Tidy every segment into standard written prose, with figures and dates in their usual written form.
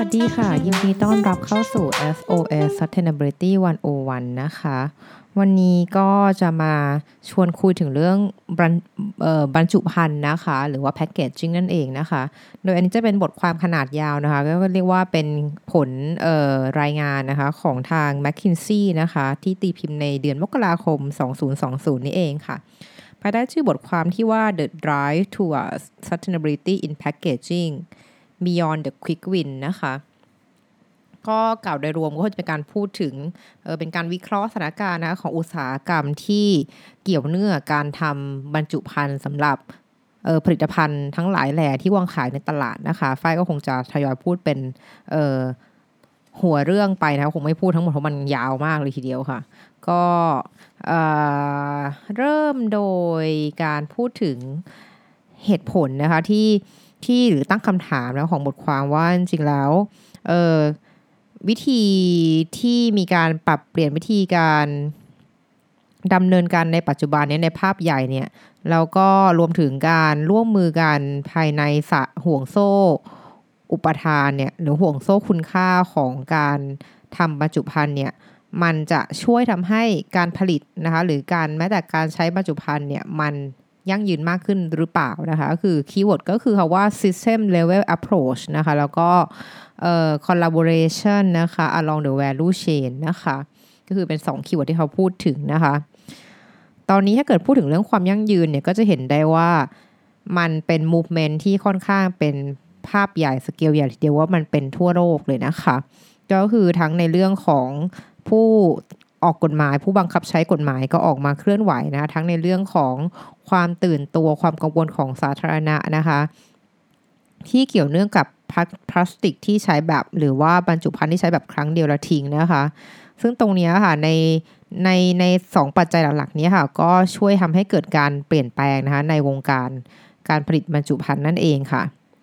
สดีค่ะยินดีต้อนรับเข้าสู่ SOS Sustainability 101นะคะวันนี้ก็จะมาชวนคุยถึงเรื่องบรรจุภัณฑ์นะคะหรือว่า packaging นั่นเองนะคะโดยอันนี้จะเป็นบทความขนาดยาวนะคะก็เรียกว่าเป็นผลรายงานนะคะของทาง McKinsey นะคะที่ตีพิมพ์ในเดือนมกราคม2020นี่เองค่ะภายใต้ชื่อบทความที่ว่า The Drive Towards Sustainability in Packaging Beyond the Quick Win นะคะก็กล่าวโดยรวมก็จะเป็นการพูดถึงเป็นการวิเคราะห์สถานการณ์นะของอุตสาหกรรมที่เกี่ยวเนื่องการทำบรรจุภัณฑ์สำหรับผลิตภัณฑ์ทั้งหลายแหล่ที่วางขายในตลาดนะคะฝ้ายก็คงจะทยอยพูดเป็นหัวเรื่องไปนะคงไม่พูดทั้งหมดเพราะมันยาวมากเลยทีเดียวค่ะก็เริ่มโดยการพูดถึงเหตุผลนะคะที่หรือตั้งคำถามนะของบทความว่าจริงๆแล้ววิธีที่มีการปรับเปลี่ยนวิธีการดำเนินการในปัจจุบันนี้ในภาพใหญ่เนี่ยแล้วก็รวมถึงการร่วมมือกันภายในห่วงโซ่อุปทานเนี่ยหรือห่วงโซ่คุณค่าของการทำบรรจุภัณฑ์เนี่ยมันจะช่วยทำให้การผลิตนะคะหรือการแม้แต่การใช้บรรจุภัณฑ์เนี่ยมันยั่งยืนมากขึ้นหรือเปล่านะคะก็คือคีย์เวิร์ดก็คือคำว่า system level approach นะคะแล้วก็collaboration นะคะ along the value chain นะคะก็คือเป็น2คีย์เวิร์ดที่เขาพูดถึงนะคะตอนนี้ถ้าเกิดพูดถึงเรื่องความยั่งยืนเนี่ยก็จะเห็นได้ว่ามันเป็น movement ที่ค่อนข้างเป็นภาพใหญ่สเกลใหญ่ทีเดียวว่ามันเป็นทั่วโลกเลยนะคะก็คือทั้งในเรื่องของผู้ออกกฎหมายผู้บังคับใช้กฎหมายก็ออกมาเคลื่อนไหวนะทั้งในเรื่องของความตื่นตัวความกังวลของสาธารณะนะคะที่เกี่ยวเนื่องกับพลาสติกที่ใช้แบบหรือว่าบรรจุภัณฑ์ที่ใช้แบบครั้งเดียวแล้วทิ้งนะคะซึ่งตรงนี้ค่ะใน2ปัจจัยหลักๆนี้ค่ะก็ช่วยทำให้เกิดการเปลี่ยนแปลงนะคะในวงการผลิตบรรจุภัณฑ์นั่นเองค่ะ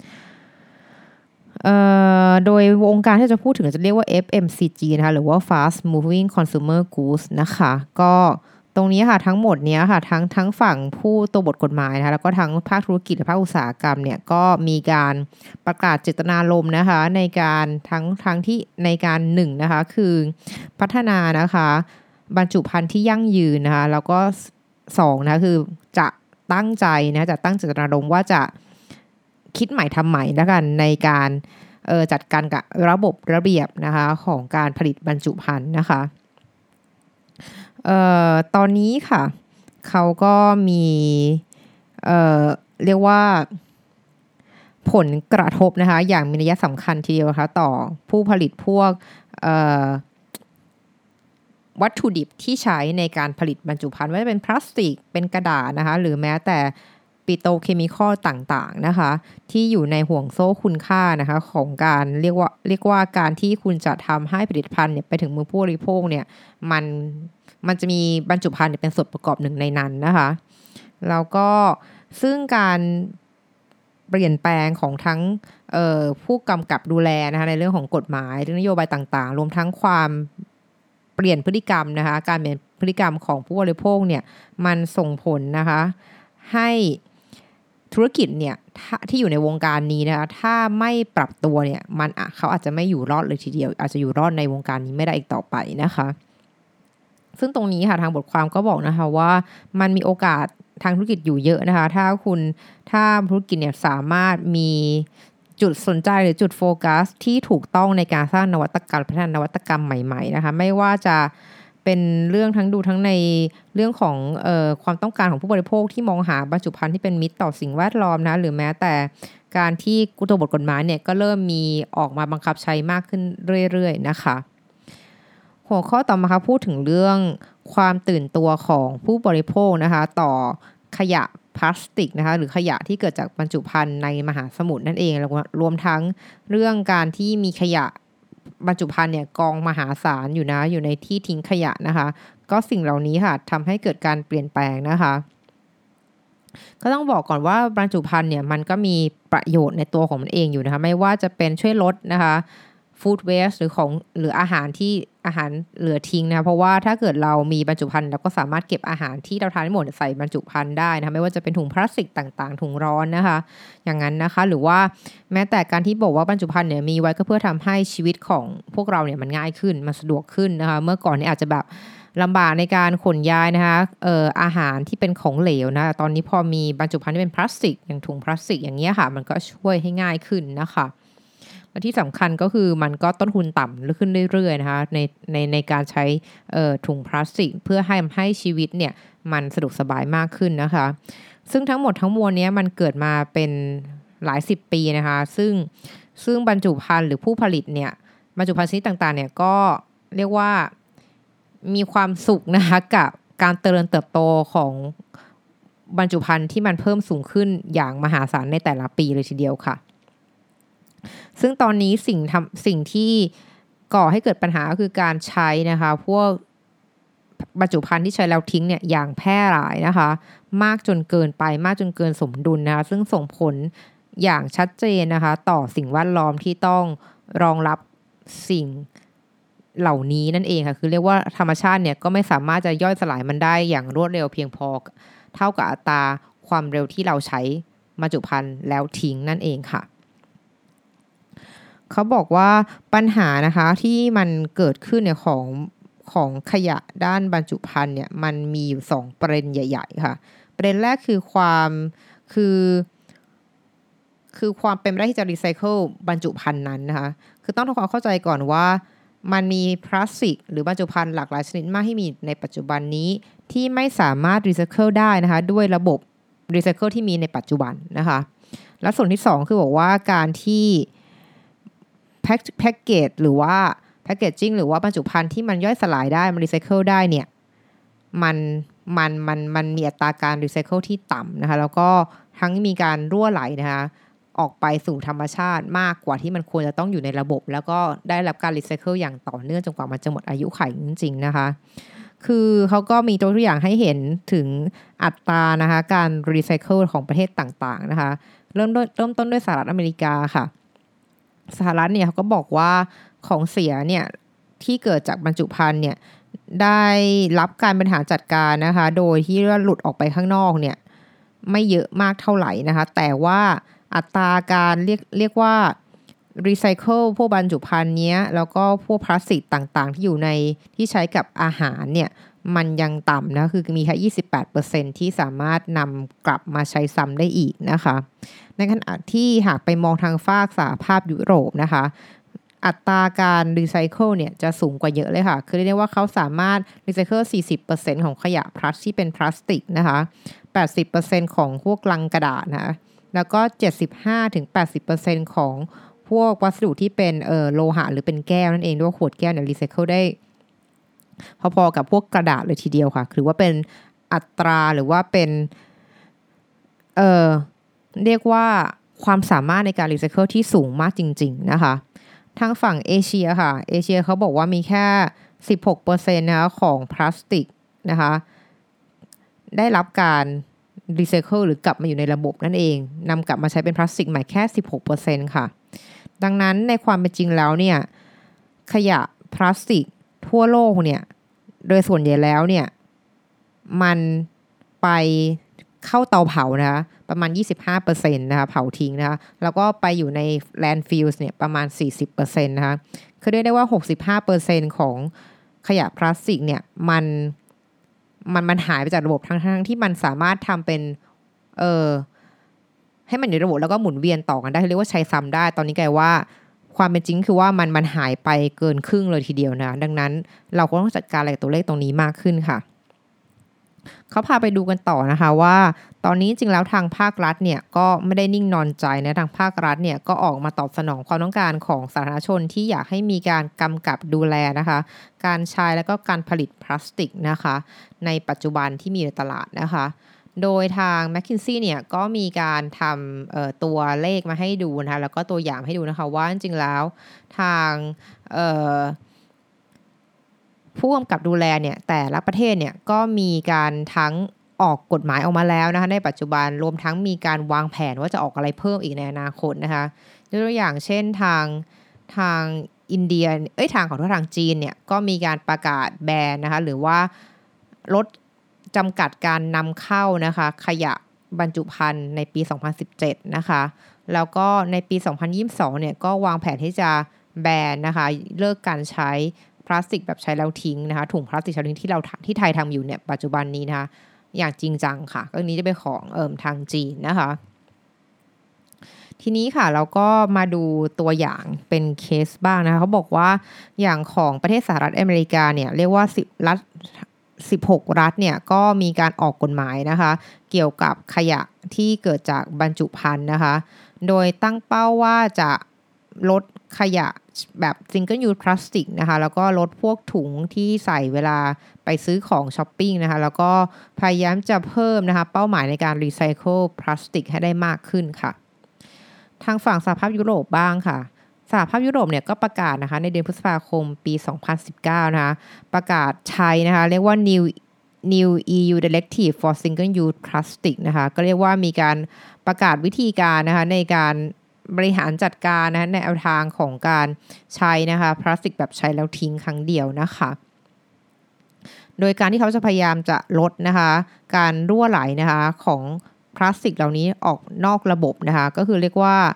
โดยวงการที่จะพูดถึงจะเรียกว่า FMCG นะคะหรือว่า Fast Moving Consumer Goods นะคะก็ตรงนี้ค่ะทั้งหมดเนี้ยค่ะทั้งฝั่งผู้ตัวบทกฎหมายนะคะแล้วก็ทั้งภาคธุรกิจและภาคอุตสาหกรรมเนี่ยก็มีการประกาศเจตนารมณ์นะคะในการทั้งที่ในการ1นะคะคือพัฒนานะคะบรรจุภัณฑ์ที่ยั่งยืนนะคะแล้วก็2นะคือจะตั้งใจนะจะตั้งเจตนารมณ์ว่าจะคิดใหม่ทำใหม่แล้วกันในการจัดการกับระบบระเบียบนะคะของการผลิตบรรจุภัณฑ์นะคะตอนนี้ค่ะเขาก็มีเรียกว่าผลกระทบนะคะอย่างมีนัยสำคัญทีเดียวนะคะต่อผู้ผลิตพวกวัตถุดิบที่ใช้ในการผลิตบรรจุภัณฑ์ไม่ว่าจะเป็นพลาสติกเป็นกระดาษนะคะหรือแม้แต่ปิโตรเคมีคอลต่างๆนะคะที่อยู่ในห่วงโซ่คุณค่านะคะของการเรียกว่าการที่คุณจะทำให้ผลิตภัณฑ์เนี่ยไปถึงมือผู้บริโภคเนี่ยมันจะมีบรรจุภัณฑ์เป็นส่วนประกอบหนึ่งในนั้นนะคะแล้วก็ซึ่งการเปลี่ยนแปลงของทั้งผู้กำกับดูแลนะคะในเรื่องของกฎหมายนโยบายต่างๆรวมทั้งความเปลี่ยนพฤติกรรมนะคะการเปลี่ยนพฤติกรรมของผู้บริโภคเนี่ยมันส่งผลนะคะให้ธุรกิจเนี่ยที่อยู่ในวงการนี้นะคะถ้าไม่ปรับตัวเนี่ยเขาอาจจะไม่อยู่รอดเลยทีเดียวอาจจะอยู่รอดในวงการนี้ไม่ได้อีกต่อไปนะคะซึ่งตรงนี้ค่ะทางบทความก็บอกนะคะว่ามันมีโอกาสทางธุรกิจอยู่เยอะนะคะถ้าธุรกิจเนี่ยสามารถมีจุดสนใจหรือจุดโฟกัสที่ถูกต้องในการสร้างนวัตกรรมพัฒนานวัตกรรมใหม่ๆนะคะไม่ว่าจะเป็นเรื่องทั้งในเรื่องของความต้องการของผู้บริโภคที่มองหาบรรจุภัณฑ์ที่เป็นมิตรต่อสิ่งแวดล้อมนะหรือแม้แต่การที่ตัวบทกฎหมายเนี่ยก็เริ่มมีออกมาบังคับใช้มากขึ้นเรื่อยๆนะคะหัวข้อต่อมาค่ะพูดถึงเรื่องความตื่นตัวของผู้บริโภคนะคะต่อขยะพลาสติกนะคะหรือขยะที่เกิดจากบรรจุภัณฑ์ในมหาสมุทรนั่นเองรวมทั้งเรื่องการที่มีขยะบรรจุภัณฑ์เนี่ยกองมหาศาลอยู่ในที่ทิ้งขยะนะคะก็สิ่งเหล่านี้ค่ะทำให้เกิดการเปลี่ยนแปลงนะคะก็ต้องบอกก่อนว่าบรรจุภัณฑ์เนี่ยมันก็มีประโยชน์ในตัวของมันเองอยู่นะคะไม่ว่าจะเป็นช่วยลดนะคะฟู้ดเวสต์หรืออาหารเหลือทิ้งนะเพราะว่าถ้าเกิดเรามีบรรจุภัณฑ์เราก็สามารถเก็บอาหารที่เราทานไม่หมดใส่บรรจุภัณฑ์ได้นะไม่ว่าจะเป็นถุงพลาสติกต่างๆถุงร้อนนะคะอย่างนั้นนะคะหรือว่าแม้แต่การที่บอกว่าบรรจุภัณฑ์เนี่ยมีไว้ก็เพื่อทำให้ชีวิตของพวกเราเนี่ยมันง่ายขึ้นมันสะดวกขึ้นนะคะเมื่อก่อนเนี่ยอาจจะแบบลำบากในการขนย้ายนะคะอาหารที่เป็นของเหลวนะตอนนี้พอมีบรรจุภัณฑ์ที่เป็นพลาสติกอย่างถุงพลาสติกอย่างเงี้ยค่ะมันก็ช่วยให้ง่ายขึ้นนะคะและที่สำคัญก็คือมันก็ต้นทุนต่ำขึ้นเรื่อยๆนะคะในการใช้ถุงพลาสติกเพื่อให้ชีวิตเนี่ยมันสะดวกสบายมากขึ้นนะคะซึ่งทั้งหมดทั้งมวลนี้มันเกิดมาเป็นหลาย10ปีนะคะซึ่งบรรจุภัณฑ์หรือผู้ผลิตเนี่ยบรรจุภัณฑ์ชนิดต่างๆเนี่ยก็เรียกว่ามีความสุขนะคะกับการเจริญเติบโตของบรรจุภัณฑ์ที่มันเพิ่มสูงขึ้นอย่างมหาศาลในแต่ละปีเลยทีเดียวค่ะซึ่งตอนนี้สิ่งที่ก่อให้เกิดปัญหาก็คือการใช้นะคะพวกบรรจุภัณฑ์ที่ใช้แล้วทิ้งเนี่ยอย่างแพร่หลายนะคะมากจนเกินไปมากจนเกินสมดุลนะคะซึ่งส่งผลอย่างชัดเจนนะคะต่อสิ่งแวดล้อมที่ต้องรองรับสิ่งเหล่านี้นั่นเองค่ะคือเรียกว่าธรรมชาติเนี่ยก็ไม่สามารถจะย่อยสลายมันได้อย่างรวดเร็วเพียงพอเท่ากับอัตราความเร็วที่เราใช้บรรจุภัณฑ์แล้วทิ้งนั่นเองค่ะเขาบอกว่าปัญหานะคะที่มันเกิดขึ้นเนี่ยของขยะด้านบรรจุภัณฑ์เนี่ยมันมีอยู่2ประเด็นใหญ่ๆค่ะประเด็นแรกคือความเป็นไปได้ที่จะรีไซเคิลบรรจุภัณฑ์นั้นนะคะคือต้องทำความเข้าใจก่อนว่ามันมีพลาสติกหรือบรรจุภัณฑ์หลากหลายชนิดมากที่มีในปัจจุบันนี้ที่ไม่สามารถรีไซเคิลได้นะคะด้วยระบบรีไซเคิลที่มีในปัจจุบันนะคะและส่วนที่2คือบอกว่าการที่แพ็กเกจหรือว่าแพคเกจจิ้งหรือว่าบรรจุภัณฑ์ที่มันย่อยสลายได้มันรีไซเคิลได้เนี่ยมันมีอัตราการรีไซเคิลที่ต่ำนะคะแล้วก็ทั้งมีการรั่วไหลนะคะออกไปสู่ธรรมชาติมากกว่าที่มันควรจะต้องอยู่ในระบบแล้วก็ได้รับการรีไซเคิลอย่างต่อเนื่องจนกว่ามันจะหมดอายุขัยจริงๆนะคะคือเขาก็มีตัวอย่างให้เห็นถึงอัตรานะคะการรีไซเคิลของประเทศต่างๆนะคะเริ่มต้นด้วยสหรัฐอเมริกาค่ะสหรัฐเนี่ยเขาก็บอกว่าของเสียเนี่ยที่เกิดจากบรรจุภัณฑ์เนี่ยได้รับการบริหารจัดการนะคะโดยที่หลุดออกไปข้างนอกเนี่ยไม่เยอะมากเท่าไหร่นะคะแต่ว่าอัตราการเรียกว่ารีไซเคิลพวกบรรจุภัณฑ์เนี้ยแล้วก็พวกพลาสติกต่างๆที่อยู่ในที่ใช้กับอาหารเนี่ยมันยังต่ำนะคือมีแค่ 28% ที่สามารถนำกลับมาใช้ซ้ำได้อีกนะคะในขณะที่หากไปมองทางฝั่งสหภาพยุโรปนะคะอัตราการรีไซเคิลเนี่ยจะสูงกว่าเยอะเลยค่ะคือเรียกว่าเขาสามารถรีไซเคิล 40% ของขยะพลาสที่เป็นพลาสติกนะคะ 80% ของพวกลังกระดาษนะแล้วก็ 75-80% ของพวกวัสดุที่เป็นโลหะหรือเป็นแก้วนั่นเองด้วยขวดแก้วเนี่ยรีไซเคิลได้พอๆกับพวกกระดาษเลยทีเดียวค่ะคือว่าเป็นอัตราหรือว่าเป็นเรียกว่าความสามารถในการรีไซเคิลที่สูงมากจริงๆนะคะทางฝั่งเอเชียค่ะเอเชียเขาบอกว่ามีแค่ 16% นะคะของพลาสติกนะคะได้รับการรีไซเคิลหรือกลับมาอยู่ในระบบนั่นเองนำกลับมาใช้เป็นพลาสติกใหม่แค่ 16% ค่ะดังนั้นในความเป็นจริงแล้วเนี่ยขยะพลาสติกทั่วโลกเนี่ยโดยส่วนใหญ่แล้วเนี่ยมันไปเข้าเตาเผานะคะประมาณ 25% นะคะเผาทิ้งนะคะแล้วก็ไปอยู่ใน landfills เนี่ยประมาณ 40% นะคะคือเรียกได้ว่า 65% ของขยะพลาสติกเนี่ยมันหายไปจากระบบทั้งที่มันสามารถทำเป็นให้มันอยู่ในระบบแล้วก็หมุนเวียนต่อกันได้เรียกว่าใช้ซ้ำได้ตอนนี้กลายว่าความเป็นจริงคือว่ามันหายไปเกินครึ่งเลยทีเดียวนะดังนั้นเราก็ต้องจัดการอะไรกับตัวเลขตรงนี้มากขึ้นค่ะเขาพาไปดูกันต่อนะคะว่าตอนนี้จริงแล้วทางภาครัฐเนี่ยก็ไม่ได้นิ่งนอนใจนะทางภาครัฐเนี่ยก็ออกมาตอบสนองความต้องการของสาธารณชนที่อยากให้มีการกำกับดูแลนะคะการใช้แล้วก็การผลิตพลาสติกนะคะในปัจจุบันที่มีในตลาดนะคะโดยทาง McKinsey เนี่ยก็มีการทำตัวเลขมาให้ดูนะคะแล้วก็ตัวอย่างให้ดูนะคะว่าจริงๆแล้วทางผู้กำกับดูแลเนี่ยแต่ละประเทศเนี่ยก็มีการทั้งออกกฎหมายออกมาแล้วนะคะในปัจจุบันรวมทั้งมีการวางแผนว่าจะออกอะไรเพิ่มอีกในอนาคตนะคะยกตัวอย่างเช่นทางอินเดียทางจีนเนี่ยก็มีการประกาศแบนนะคะหรือว่าลดจำกัดการนำเข้านะคะขยะบรรจุภัณฑ์ในปี 2017 นะคะแล้วก็ในปี 2022 เนี่ยก็วางแผนที่จะแบนนะคะเลิกการใช้พลาสติกแบบใช้แล้วทิ้งนะคะถุงพลาสติกใช้แล้วทิ้งที่ไทยทำอยู่เนี่ยปัจจุบันนี้นะคะอย่างจริงจังค่ะก็นี้จะเป็นของทางจีนนะคะทีนี้ค่ะเราก็มาดูตัวอย่างเป็นเคสบ้างนะคะเขาบอกว่าอย่างของประเทศสหรัฐอเมริกาเนี่ยเรียกว่า10รัฐ16 รัฐเนี่ยก็มีการออกกฎหมายนะคะเกี่ยวกับขยะที่เกิดจากบรรจุภัณฑ์นะคะโดยตั้งเป้าว่าจะลดขยะแบบ single use plastic นะคะแล้วก็ลดพวกถุงที่ใส่เวลาไปซื้อของช้อปปิ้งนะคะแล้วก็พยายามจะเพิ่มนะคะเป้าหมายในการรีไซเคิลพลาสติกให้ได้มากขึ้นค่ะทางฝั่งสหภาพยุโรปบ้างค่ะสหภาพยุโรปเนี่ยก็ประกาศนะคะในเดือนพฤษภาคมปี 2019 นะคะประกาศใช้นะคะเรียกว่า New EU Directive for Single Use Plastic นะคะก็เรียกว่ามีการประกาศวิธีการนะคะในการบริหารจัดการนะคะในแนวทางของการใช้นะคะพลาสติกแบบใช้แล้วทิ้งครั้งเดียวนะคะโดยการที่เขาจะพยายามจะลดนะคะการรั่วไหลนะคะของพลาสติกเหล่านี้ออกนอกระบบนะคะก็คือเรียกว่า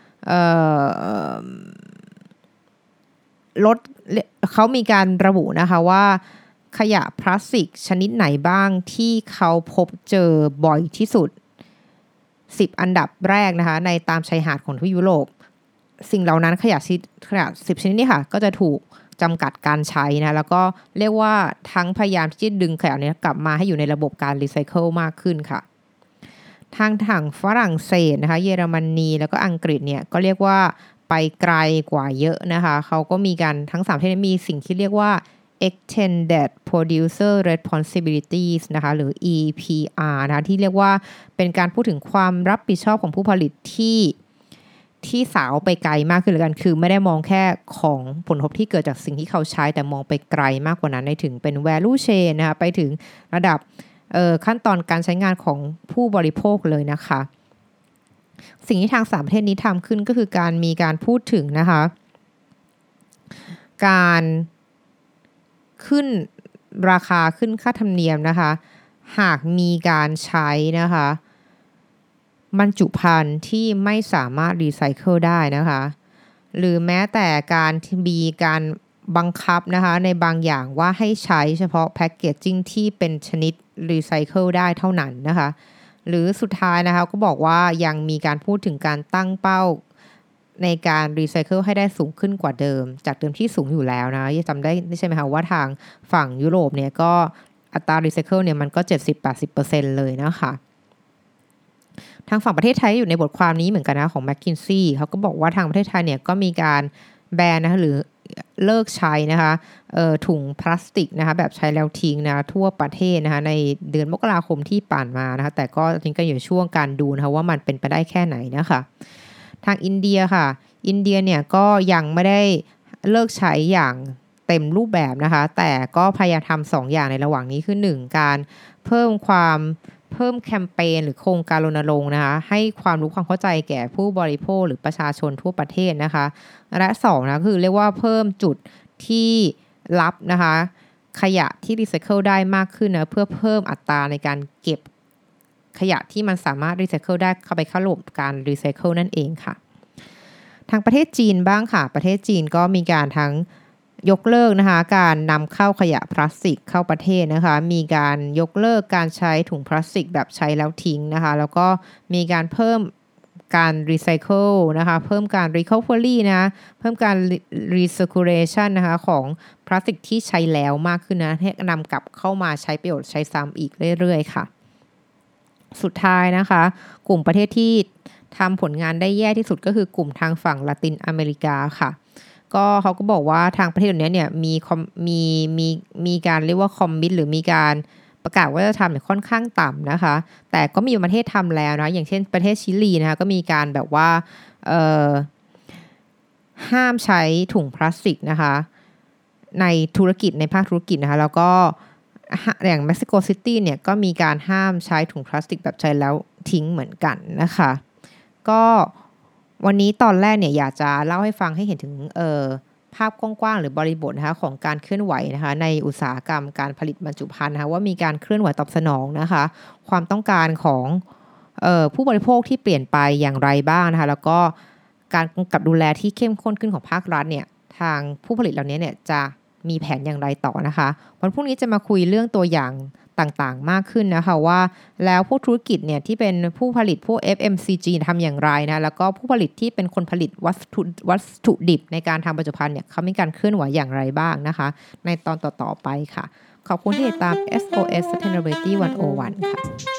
ลดเขามีการระบุนะคะว่าขยะพลาสติกชนิดไหนบ้างที่เขาพบเจอบ่อยที่สุด10 อันดับแรกนะคะในตามชายหาดของทวีปยุโรปสิ่งเหล่านั้นขยะ10 ชนิดนี้ค่ะก็จะถูกจำกัดการใช้นะแล้วก็เรียกว่าทั้งพยายามที่จะดึงขยะนี้กลับมาให้อยู่ในระบบการรีไซเคิลมากขึ้นค่ะทางฝรั่งเศสนะคะเยอรมนีแล้วก็อังกฤษเนี่ยก็เรียกว่าไปไกลกว่าเยอะนะคะเขาก็มีการทั้ง3ประเทศมีสิ่งที่เรียกว่า Extended Producer Responsibilities นะคะหรือ EPR นะคะที่เรียกว่าเป็นการพูดถึงความรับผิดชอบของผู้ผลิตที่สาวไปไกลมากขึ้นเลยกันคือไม่ได้มองแค่ของผลกระทบที่เกิดจากสิ่งที่เขาใช้แต่มองไปไกลมากกว่านั้นในถึงเป็น value chain นะคะไปถึงระดับขั้นตอนการใช้งานของผู้บริโภคเลยนะคะสิ่งที่ทาง3 ประเทศนี้ทำขึ้นก็คือการมีการพูดถึงนะคะการขึ้นราคาขึ้นค่าธรรมเนียมนะคะหากมีการใช้นะคะบรรจุภัณฑ์ที่ไม่สามารถรีไซเคิลได้นะคะหรือแม้แต่การมีการบังคับนะคะในบางอย่างว่าให้ใช้เฉพาะแพคเกจจิ้งที่เป็นชนิดรีไซเคิลได้เท่านั้นนะคะหรือสุดท้ายนะคะก็บอกว่ายังมีการพูดถึงการตั้งเป้าในการรีไซเคิลให้ได้สูงขึ้นกว่าเดิมจากเดิมที่สูงอยู่แล้วนะจำได้ใช่ไหมคะว่าทางฝั่งยุโรปเนี่ยก็อัตรารีไซเคิลเนี่ยมันก็ 70-80% เลยนะคะทางฝั่งประเทศไทยอยู่ในบทความนี้เหมือนกันนะของ McKinsey เขาก็บอกว่าทางประเทศไทยเนี่ยก็มีการแบนนะคะหรือเลิกใช้นะคะถุงพลาสติกนะคะแบบใช้แล้วทิ้งนะทั่วประเทศนะคะในเดือนมกราคมที่ผ่านมานะคะแต่ก็จริงก็อยู่ช่วงการดูนะคะว่ามันเป็นไปได้แค่ไหนนะคะทางอินเดียค่ะอินเดียเนี่ยก็ยังไม่ได้เลิกใช้อย่างเต็มรูปแบบนะคะแต่ก็พยายามทำ2 อย่างในระหว่างนี้คือ1การเพิ่มแคมเปญหรือโครงการรณรงค์นะคะให้ความรู้ความเข้าใจแก่ผู้บริโภคหรือประชาชนทั่วประเทศนะคะและ2นะคือเรียกว่าเพิ่มจุดที่รับนะคะขยะที่รีไซเคิลได้มากขึ้นนะเพื่อเพิ่มอัตราในการเก็บขยะที่มันสามารถรีไซเคิลได้เข้าไปเข้าระบบการรีไซเคิลนั่นเองค่ะทางประเทศจีนบ้างค่ะประเทศจีนก็มีการทั้งยกเลิกนะคะการนำเข้าขยะพลาสติกเข้าประเทศนะคะมีการยกเลิกการใช้ถุงพลาสติกแบบใช้แล้วทิ้งนะคะแล้วก็มีการเพิ่มการรีไซเคิลนะคะเพิ่มการรีคัฟเวอรี่นะเพิ่มการรีเซอร์คูเลชันนะคะของพลาสติกที่ใช้แล้วมากขึ้นนะให้นำกลับเข้ามาใช้ประโยชน์ใช้ซ้ำอีกเรื่อยๆค่ะสุดท้ายนะคะกลุ่มประเทศที่ทำผลงานได้แย่ที่สุดก็คือกลุ่มทางฝั่งละตินอเมริกาค่ะก็เขาก็บอกว่าทางประเทศนี้เนี่ยมีการเรียกว่าคอมมิตหรือมีการประกาศว่าจะทำเนี่ยค่อนข้างต่ำนะคะแต่ก็มีประเทศทำแล้วนะอย่างเช่นประเทศชิลีนะคะก็มีการแบบว่าห้ามใช้ถุงพลาสติกนะคะในธุรกิจในภาคธุรกิจนะคะแล้วก็อย่างเม็กซิโกซิตี้เนี่ยก็มีการห้ามใช้ถุงพลาสติกแบบใช้แล้วทิ้งเหมือนกันนะคะก็วันนี้ตอนแรกเนี่ยอยากจะเล่าให้ฟังให้เห็นถึงภาพกว้างๆหรือบริบทนะคะของการเคลื่อนไหวนะคะในอุตสาหกรรมการผลิตบรรจุภัณฑ์นะคะว่ามีการเคลื่อนไหวตอบสนองนะคะความต้องการของผู้บริโภคที่เปลี่ยนไปอย่างไรบ้างนะคะแล้วก็การกำกับดูแลที่เข้มข้นขึ้นของภาครัฐเนี่ยทางผู้ผลิตเหล่านี้เนี่ยจะมีแผนอย่างไรต่อนะคะวันพรุ่งนี้จะมาคุยเรื่องตัวอย่างต่างๆมากขึ้นนะคะว่าแล้วพวกธุรกิจเนี่ยที่เป็นผู้ผลิตพวก FMCG ทำอย่างไรนะแล้วก็ผู้ผลิตที่เป็นคนผลิตวัตถุดิบในการทำบรรจุภัณฑ์เนี่ยเขามีการเคลื่อนไหวอย่างไรบ้างนะคะในตอนต่อๆไปค่ะขอบคุณที่ติดตาม SOS Sustainability 101 ค่ะ